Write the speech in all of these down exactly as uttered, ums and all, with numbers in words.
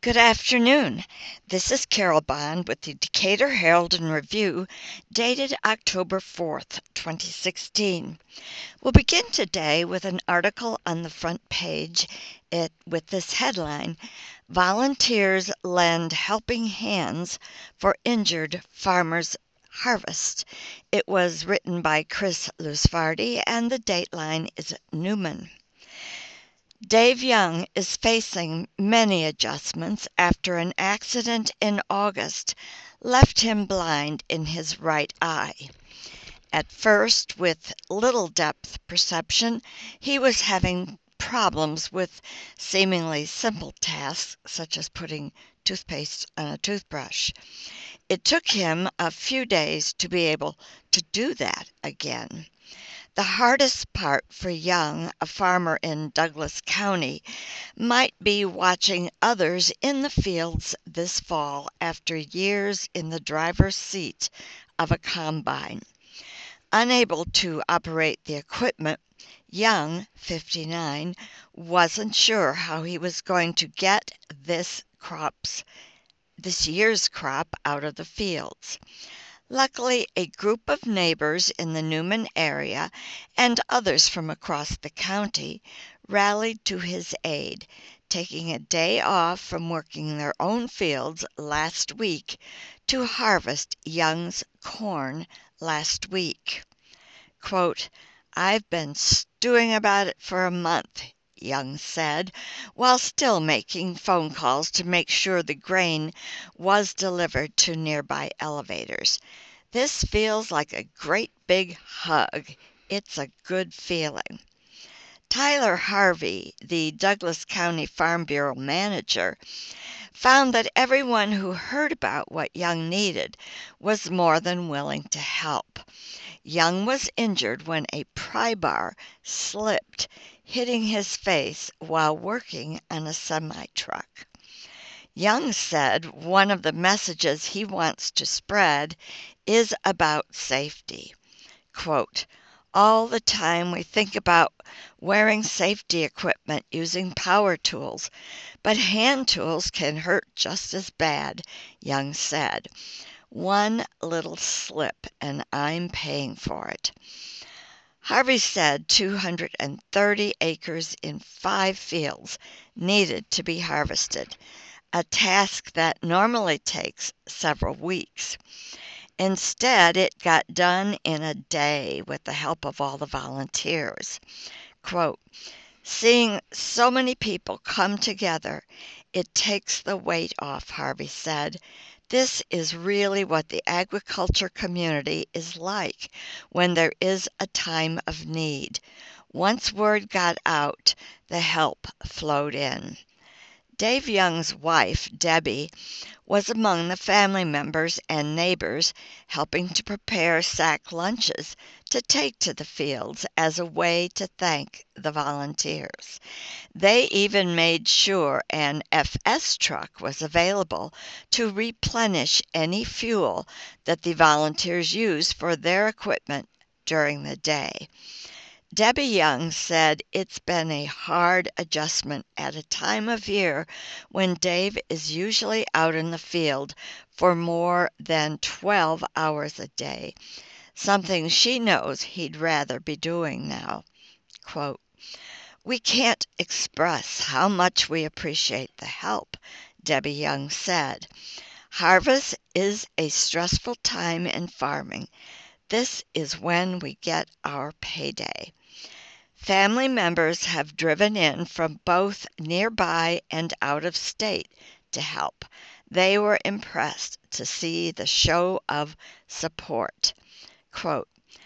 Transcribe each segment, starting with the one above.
Good afternoon. This is Carol Bond with the Decatur Herald and Review, dated October fourth, twenty sixteen. We'll begin today with an article on the front page it, with this headline, Volunteers Lend Helping Hands for Injured Farmers Harvest. It was written by Chris Lusvardi and the dateline is Newman. Dave Young is facing many adjustments after an accident in August left him blind in his right eye. At first, with little depth perception, he was having problems with seemingly simple tasks such as putting toothpaste on a toothbrush. It took him a few days to be able to do that again. The hardest part for Young, a farmer in Douglas County, might be watching others in the fields this fall after years in the driver's seat of a combine. Unable to operate the equipment, Young, fifty-nine, wasn't sure how he was going to get this crops, this year's crop out of the fields. Luckily, a group of neighbors in the Newman area and others from across the county rallied to his aid, taking a day off from working their own fields last week to harvest Young's corn last week. Quote, "I've been stewing about it for a month," Young said, while still making phone calls to make sure the grain was delivered to nearby elevators. "This feels like a great big hug. It's a good feeling." Tyler Harvey, the Douglas County Farm Bureau manager, found that everyone who heard about what Young needed was more than willing to help. Young was injured when a pry bar slipped, hitting his face while working on a semi-truck. Young said one of the messages he wants to spread is about safety. Quote, "All the time we think about wearing safety equipment using power tools, but hand tools can hurt just as bad," Young said. "One little slip and I'm paying for it." Harvey said two hundred thirty acres in five fields needed to be harvested, a task that normally takes several weeks. Instead, it got done in a day with the help of all the volunteers. Quote, "Seeing so many people come together, it takes the weight off," Harvey said. "This is really what the agriculture community is like when there is a time of need. Once word got out, the help flowed in." Dave Young's wife, Debbie, was among the family members and neighbors helping to prepare sack lunches to take to the fields as a way to thank the volunteers. They even made sure an F S truck was available to replenish any fuel that the volunteers used for their equipment during the day. Debbie Young said it's been a hard adjustment at a time of year when Dave is usually out in the field for more than twelve hours a day, something she knows he'd rather be doing now. Quote, "We can't express how much we appreciate the help," Debbie Young said. "Harvest is a stressful time in farming. This is when we get our payday." Family members have driven in from both nearby and out of state to help. They were impressed to see the show of support. Quote,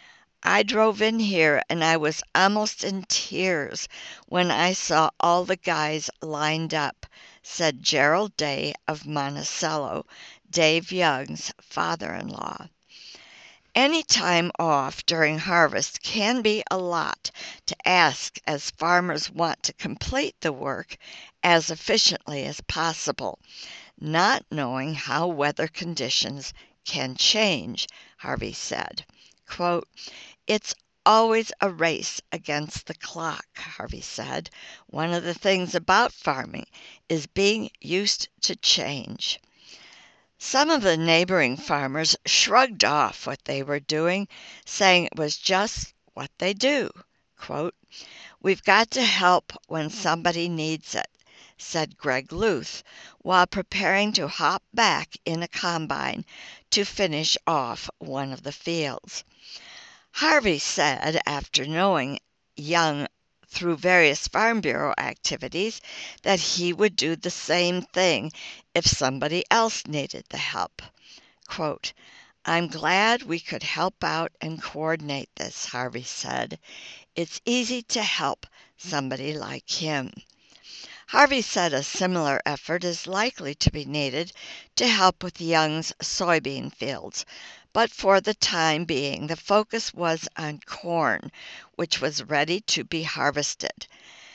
"I drove in here and I was almost in tears when I saw all the guys lined up," said Gerald Day of Monticello, Dave Young's father-in-law. Any time off during harvest can be a lot to ask as farmers want to complete the work as efficiently as possible, not knowing how weather conditions can change, Harvey said. Quote, "It's always a race against the clock, Harvey said. One of the things about farming is being used to change. Some of the neighboring farmers shrugged off what they were doing, saying it was just what they do. Quote, "We've got to help when somebody needs it," said Greg Luth, while preparing to hop back in a combine to finish off one of the fields. Harvey said, after knowing Young through various Farm Bureau activities, that he would do the same thing if somebody else needed the help. Quote, "I'm glad we could help out and coordinate this," Harvey said. "It's easy to help somebody like him." Harvey said a similar effort is likely to be needed to help with Young's soybean fields, but for the time being the focus was on corn, which was ready to be harvested.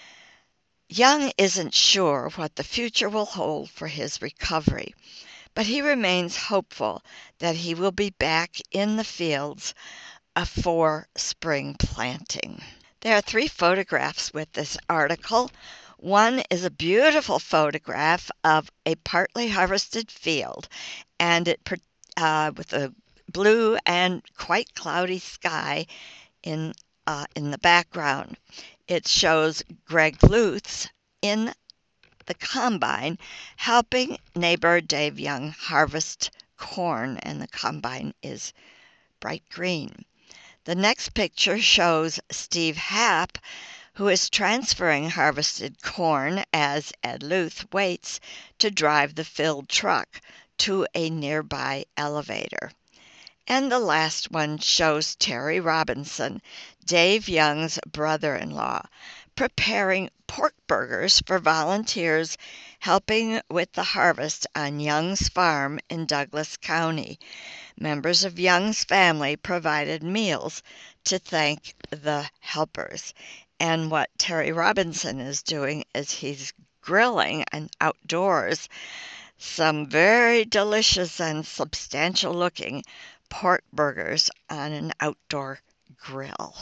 Young isn't sure what the future will hold for his recovery, but he remains hopeful that he will be back in the fields for spring planting. There are three photographs with this article. One is a beautiful photograph of a partly harvested field, and it uh, with a blue and quite cloudy sky in uh, in the background. It shows Greg Luth in the combine helping neighbor Dave Young harvest corn, and the combine is bright green. The next picture shows Steve Happ, who is transferring harvested corn as Ed Luth waits to drive the filled truck to a nearby elevator. And the last one shows Terry Robinson, Dave Young's brother-in-law, preparing pork burgers for volunteers helping with the harvest on Young's farm in Douglas County. Members of Young's family provided meals to thank the helpers. And what Terry Robinson is doing is he's grilling and outdoors some very delicious and substantial looking pork burgers on an outdoor grill.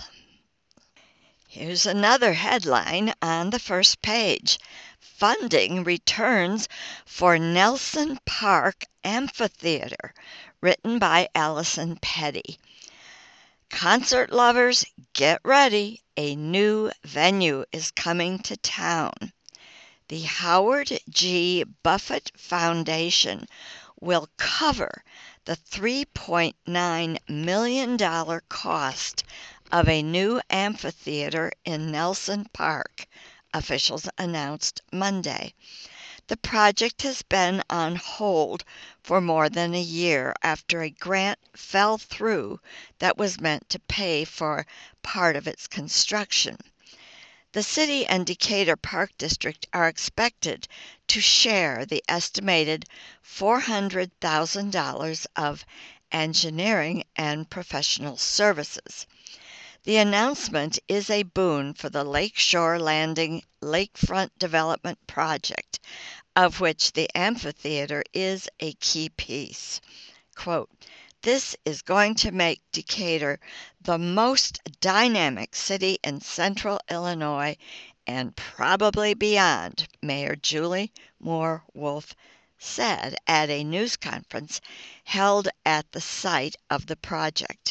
Here's another headline on the first page. Funding returns for Nelson Park Amphitheater, written by Allison Petty. Concert lovers, get ready. A new venue is coming to town. The Howard G. Buffett Foundation will cover the three point nine million dollars cost of a new amphitheater in Nelson Park, officials announced Monday. The project has been on hold for more than a year after a grant fell through that was meant to pay for part of its construction. The city and Decatur Park District are expected to share the estimated four hundred thousand dollars of engineering and professional services. The announcement is a boon for the Lakeshore Landing Lakefront Development Project, of which the amphitheater is a key piece. Quote, "This is going to make Decatur the most dynamic city in central Illinois and probably beyond," Mayor Julie Moore Wolfe said at a news conference held at the site of the project.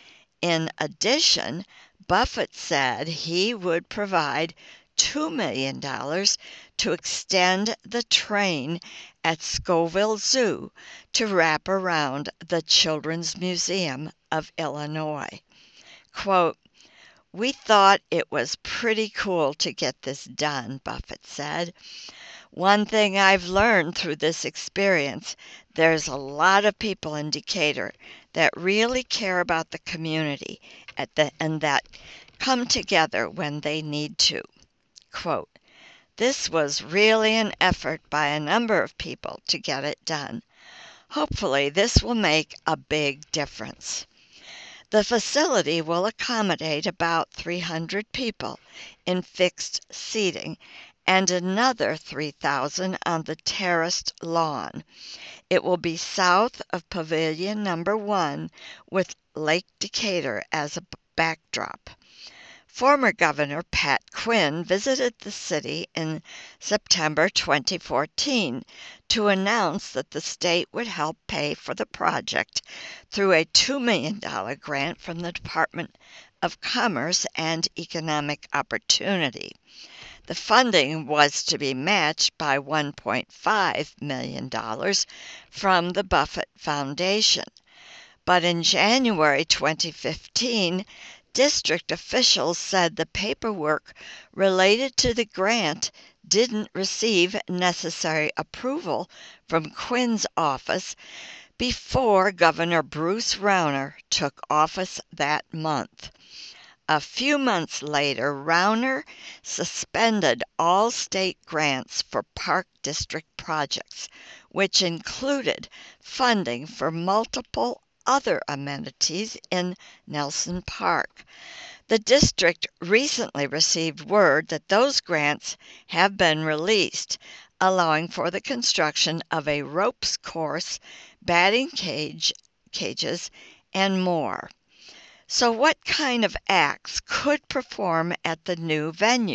In addition, Buffett said he would provide two million dollars to extend the train at Scoville Zoo to wrap around the Children's Museum of Illinois. Quote, "We thought it was pretty cool to get this done," Buffett said. "One thing I've learned through this experience, there's a lot of people in Decatur that really care about the community at the, and that come together when they need to." Quote, "This was really an effort by a number of people to get it done. Hopefully this will make a big difference." The facility will accommodate about three hundred people in fixed seating and another three thousand on the terraced lawn. It will be south of Pavilion Number One with Lake Decatur as a backdrop. Former Governor Pat Quinn visited the city in September twenty fourteen to announce that the state would help pay for the project through a two million dollars grant from the Department of Commerce and Economic Opportunity. The funding was to be matched by one point five million dollars from the Buffett Foundation. But in January twenty fifteen, district officials said the paperwork related to the grant didn't receive necessary approval from Quinn's office before Governor Bruce Rauner took office that month. A few months later, Rauner suspended all state grants for Park District projects, which included funding for multiple other amenities in Nelson Park. The district recently received word that those grants have been released, allowing for the construction of a ropes course, batting cage, cages, and more. So what kind of acts could perform at the new venue?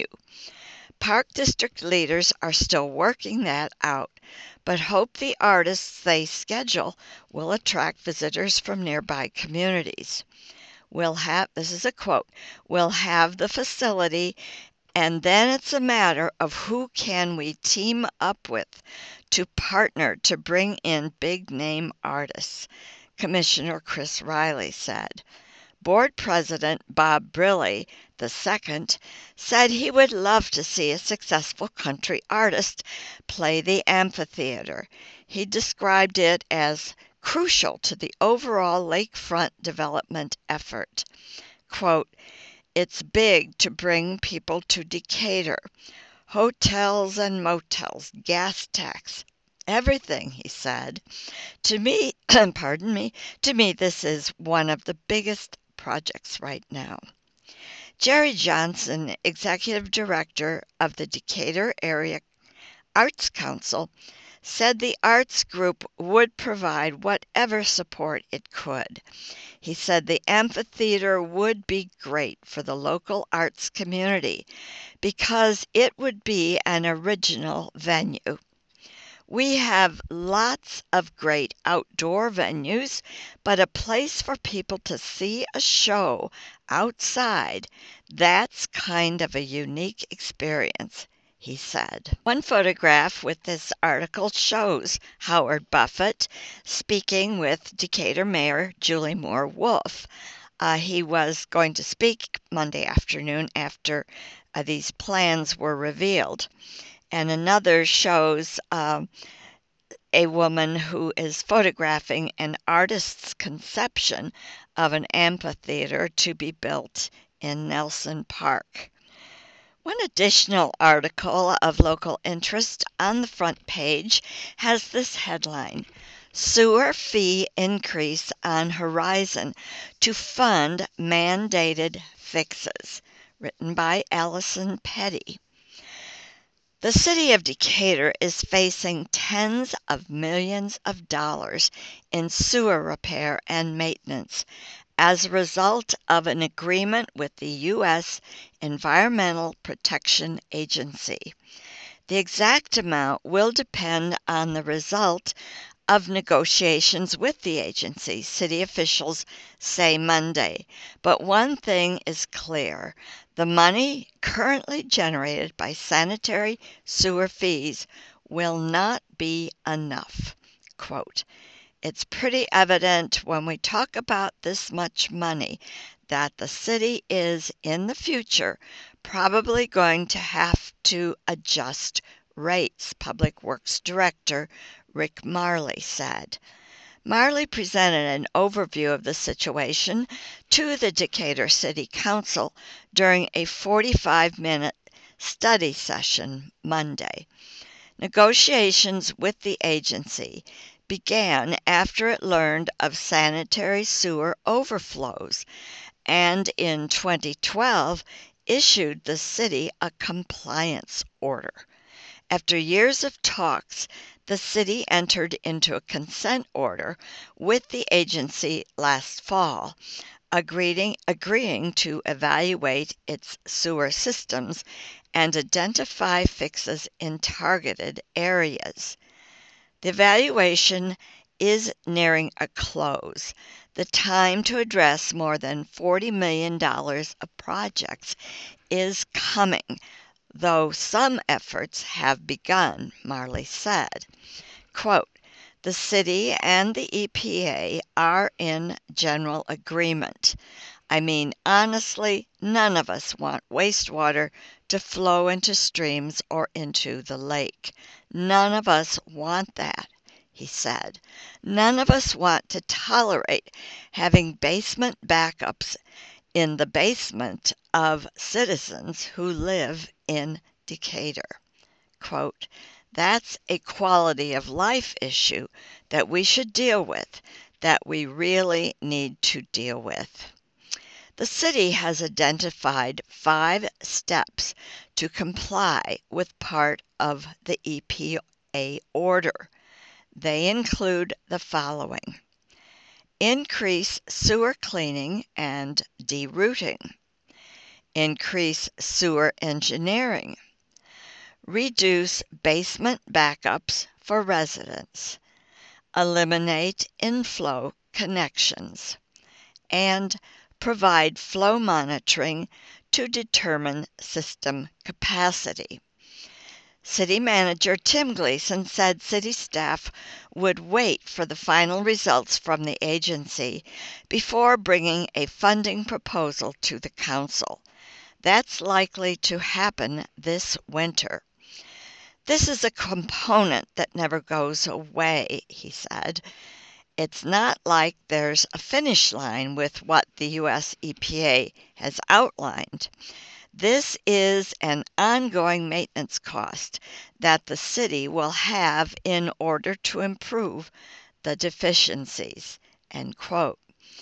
Park District leaders are still working that out, but hope the artists they schedule will attract visitors from nearby communities. We'll have, this is a quote, we'll have the facility, and then it's a matter of who can we team up with to partner to bring in big-name artists, Commissioner Chris Riley said. Board President Bob Briley the second said he would love to see a successful country artist play the amphitheater. He described it as crucial to the overall lakefront development effort. Quote, "It's big to bring people to Decatur. Hotels and motels, gas tax, everything," he said. To me, pardon me, to me this is one of the biggest projects right now. Jerry Johnson, Executive Director of the Decatur Area Arts Council, said the arts group would provide whatever support it could. He said the amphitheater would be great for the local arts community because it would be an original venue. We have lots of great outdoor venues, but a place for people to see a show outside, that's kind of a unique experience, he said. One photograph with this article shows Howard Buffett speaking with Decatur Mayor Julie Moore Wolfe. Uh, he was going to speak Monday afternoon after uh, these plans were revealed. And another shows um, a woman who is photographing an artist's conception of an amphitheater to be built in Nelson Park. One additional article of local interest on the front page has this headline: Sewer Fee Increase on Horizon to Fund Mandated Fixes, written by Allison Petty. The city of Decatur is facing tens of millions of dollars in sewer repair and maintenance as a result of an agreement with the U S Environmental Protection Agency. The exact amount will depend on the result of negotiations with the agency, city officials say Monday. But one thing is clear: the money currently generated by sanitary sewer fees will not be enough. Quote, "It's pretty evident when we talk about this much money that the city is, in the future, probably going to have to adjust rates," Public Works Director Rick Marley said. Marley presented an overview of the situation to the Decatur City Council during a forty-five minute study session Monday. Negotiations with the agency began after it learned of sanitary sewer overflows and in twenty twelve issued the city a compliance order. After years of talks, the city entered into a consent order with the agency last fall, agreeing, agreeing to evaluate its sewer systems and identify fixes in targeted areas. The evaluation is nearing a close. The time to address more than forty million dollars of projects is coming, though some efforts have begun, Marley said. Quote, the city and the E P A are in general agreement. I mean, honestly, none of us want wastewater to flow into streams or into the lake. None of us want that, he said. None of us want to tolerate having basement backups in the basement of citizens who live in Decatur. Quote, that's a quality of life issue that we should deal with, that we really need to deal with. The city has identified five steps to comply with part of the E P A order. They include the following: increase sewer cleaning and derouting, increase sewer engineering, reduce basement backups for residents, eliminate inflow connections, and provide flow monitoring to determine system capacity. City Manager Tim Gleason said city staff would wait for the final results from the agency before bringing a funding proposal to the council. That's likely to happen this winter. This is a component that never goes away, he said. It's not like there's a finish line with what the U S E P A has outlined. This is an ongoing maintenance cost that the city will have in order to improve the deficiencies. End quote.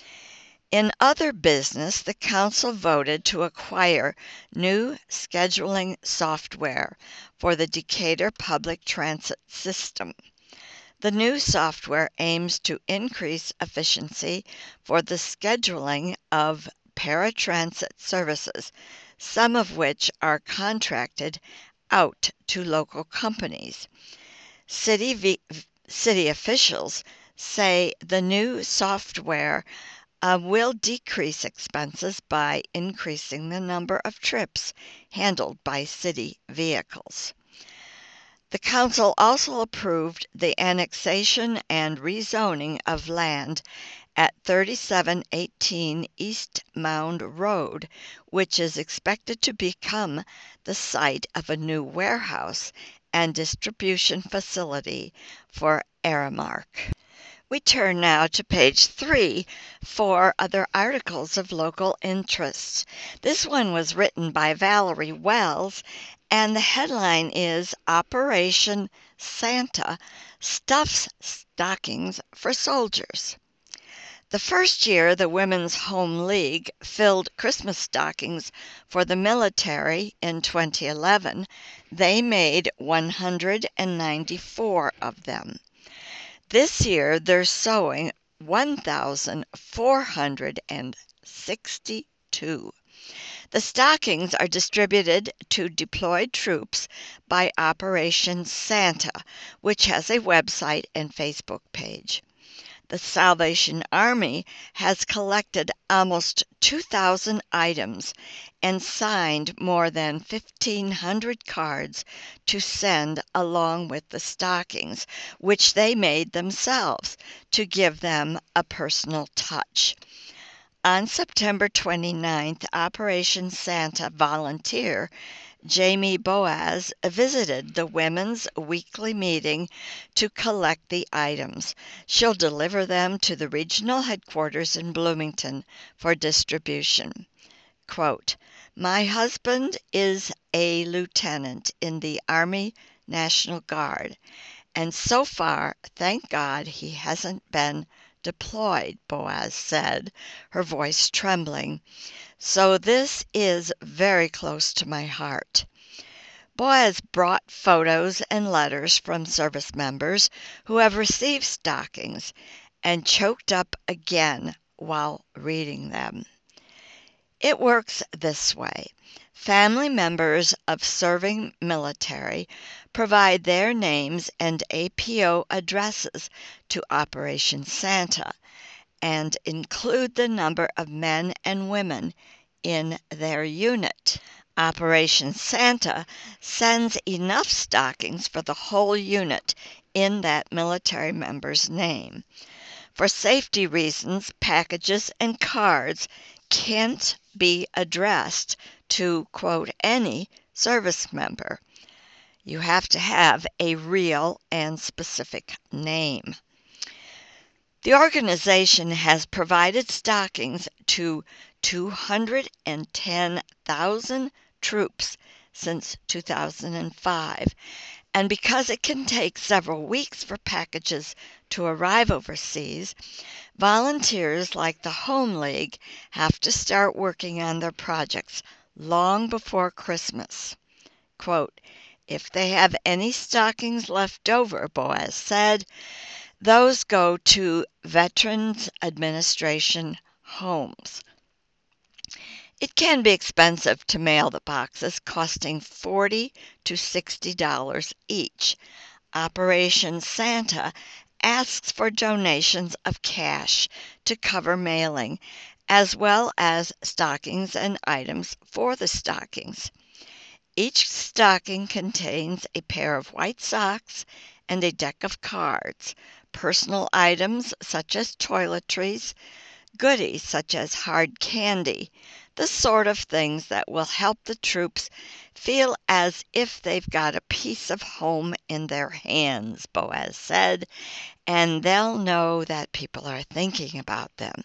In other business, the council voted to acquire new scheduling software for the Decatur public transit system. The new software aims to increase efficiency for the scheduling of paratransit services, some of which are contracted out to local companies. City, v- city officials say the new software uh, will decrease expenses by increasing the number of trips handled by city vehicles. The council also approved the annexation and rezoning of land at thirty-seven eighteen East Mound Road, which is expected to become the site of a new warehouse and distribution facility for Aramark. We turn now to page three for other articles of local interest. This one was written by Valerie Wells, and the headline is Operation Santa Stuffs Stockings for Soldiers. The first year the Women's Home League filled Christmas stockings for the military in twenty eleven, they made one hundred ninety-four of them. This year, they're sewing one thousand four hundred sixty-two. The stockings are distributed to deployed troops by Operation Santa, which has a website and Facebook page. The Salvation Army has collected almost two thousand items and signed more than fifteen hundred cards to send along with the stockings, which they made themselves to give them a personal touch. On September twenty-ninth, Operation Santa volunteer Jamie Boaz visited the women's weekly meeting to collect the items. She'll deliver them to the regional headquarters in Bloomington for distribution. Quote, my husband is a lieutenant in the Army National Guard, and so far, thank God, he hasn't been deployed, Boaz said, her voice trembling. So this is very close to my heart. Boaz brought photos and letters from service members who have received stockings and choked up again while reading them. It works this way. Family members of serving military provide their names and A P O addresses to Operation Santa and include the number of men and women in their unit. Operation Santa sends enough stockings for the whole unit in that military member's name. For safety reasons, packages and cards can't be addressed to, quote, any service member. You have to have a real and specific name. The organization has provided stockings to two hundred ten thousand troops since two thousand five, and because it can take several weeks for packages to arrive overseas, volunteers like the Home League have to start working on their projects long before Christmas. Quote, "If they have any stockings left over," Boaz said, "those go to Veterans Administration homes." It can be expensive to mail the boxes, costing forty to sixty dollars each. Operation Santa asks for donations of cash to cover mailing, as well as stockings and items for the stockings. Each stocking contains a pair of white socks and a deck of cards, personal items such as toiletries, goodies such as hard candy, the sort of things that will help the troops feel as if they've got a piece of home in their hands, Boaz said, and they'll know that people are thinking about them.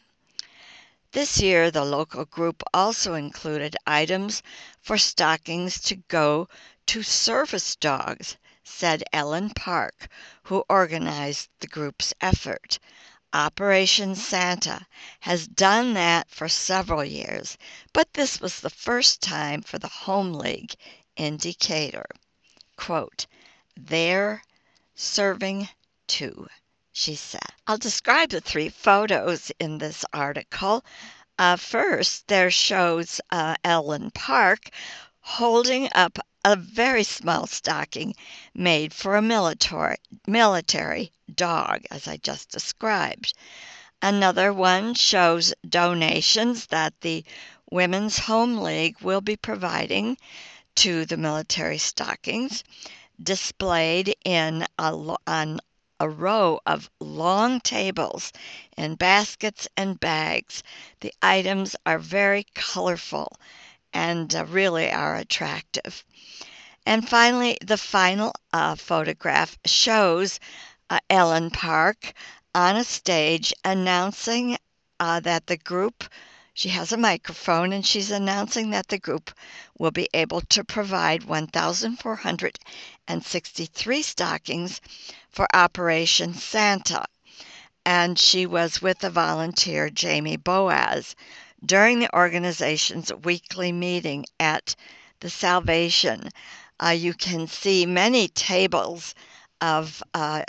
This year, the local group also included items for stockings to go to service dogs, said Ellen Park, who organized the group's effort. Operation Santa has done that for several years, but this was the first time for the Home League in Decatur. Quote, "They're serving too," she said. I'll describe the three photos in this article. Uh, first, there shows uh, Ellen Park holding up a very small stocking made for a military, military dog, as I just described. Another one shows donations that the Women's Home League will be providing to the military stockings, displayed in a, on a row of long tables in baskets and bags. The items are very colorful and uh, really are attractive. And finally, the final uh, photograph shows uh, Ellen Park on a stage announcing uh, that the group, she has a microphone, and she's announcing that the group will be able to provide one thousand four hundred sixty-three stockings for Operation Santa. And she was with the volunteer Jamie Boaz during the organization's weekly meeting at the Salvation. Uh, you can see many tables of uh,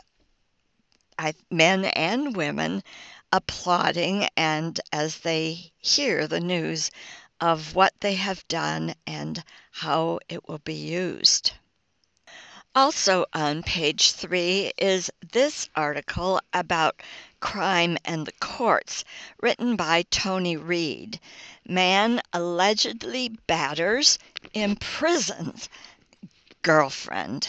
men and women applauding, and as they hear the news of what they have done and how it will be used. Also on page three is this article about crime and the courts, written by Tony Reed. Man allegedly batters, imprisons girlfriend.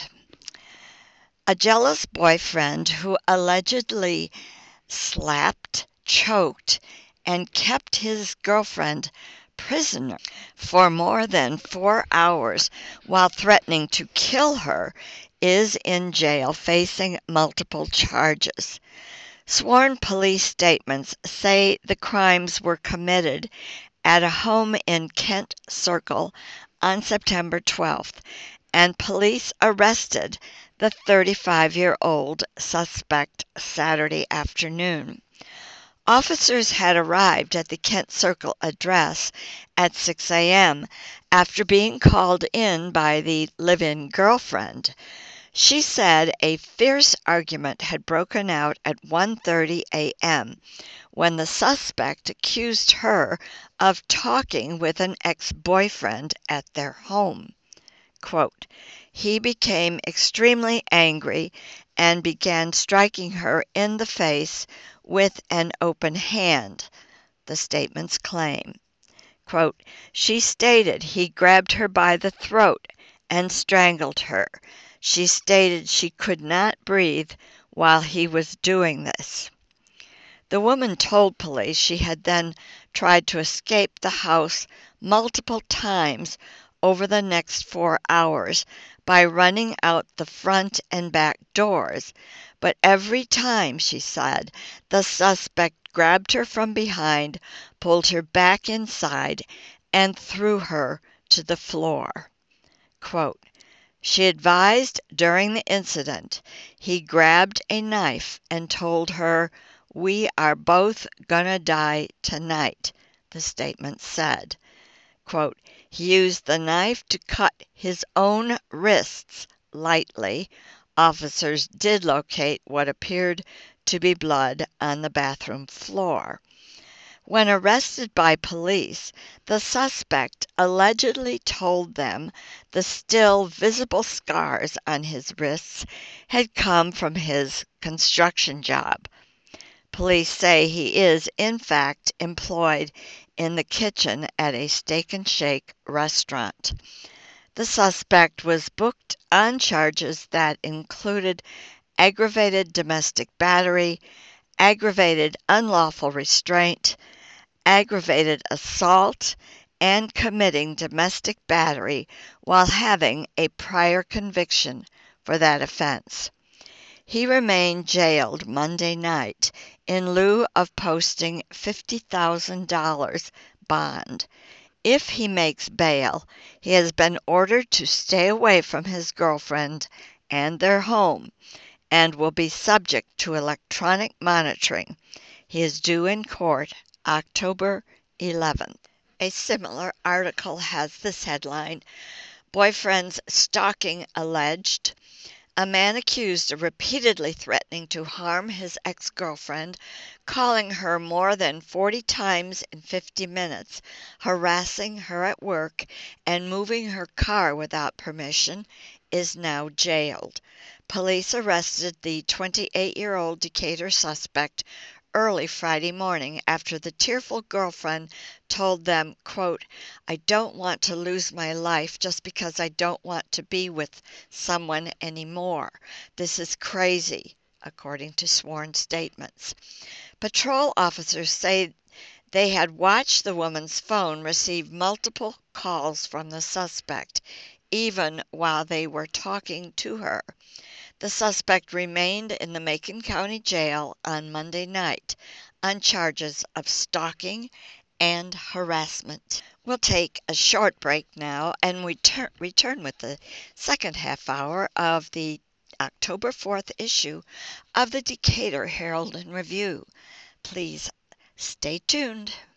A jealous boyfriend who allegedly slapped, choked, and kept his girlfriend prisoner for more than four hours while threatening to kill her is in jail facing multiple charges. Sworn police statements say the crimes were committed at a home in Kent Circle on September twelfth, and police arrested the thirty-five-year-old suspect Saturday afternoon. Officers had arrived at the Kent Circle address at six a.m. after being called in by the live-in girlfriend. She said a fierce argument had broken out at one thirty a m when the suspect accused her of talking with an ex-boyfriend at their home. Quote, "He became extremely angry and began striking her in the face with an open hand," the statements claim. Quote, "She stated he grabbed her by the throat and strangled her. She stated she could not breathe while he was doing this." The woman told police she had then tried to escape the house multiple times over the next four hours by running out the front and back doors, but every time, she said, the suspect grabbed her from behind, pulled her back inside, and threw her to the floor. Quote, "She advised during the incident he grabbed a knife and told her, 'We are both gonna die tonight,'" the statement said. Quote, "He used the knife to cut his own wrists lightly. Officers did locate what appeared to be blood on the bathroom floor." When arrested by police, the suspect allegedly told them the still visible scars on his wrists had come from his construction job. Police say he is, in fact, employed in the kitchen at a Steak and Shake restaurant. The suspect was booked on charges that included aggravated domestic battery, aggravated unlawful restraint, aggravated assault, and committing domestic battery while having a prior conviction for that offense. He remained jailed Monday night in lieu of posting fifty thousand dollars bond. If he makes bail, he has been ordered to stay away from his girlfriend and their home and will be subject to electronic monitoring. He is due in court October eleventh. A similar article has this headline: "Boyfriend's stalking alleged." A man accused of repeatedly threatening to harm his ex-girlfriend, calling her more than forty times in fifty minutes, harassing her at work, and moving her car without permission, is now jailed. Police arrested the twenty-eight-year-old Decatur suspect early Friday morning after the tearful girlfriend told them, quote, "I don't want to lose my life just because I don't want to be with someone anymore. This is crazy," according to sworn statements. Patrol officers say they had watched the woman's phone receive multiple calls from the suspect, even while they were talking to her. The suspect remained in the Macon County Jail on Monday night on charges of stalking and harassment. We'll take a short break now and we ter- return with the second half hour of the October fourth issue of the Decatur Herald and Review. Please stay tuned.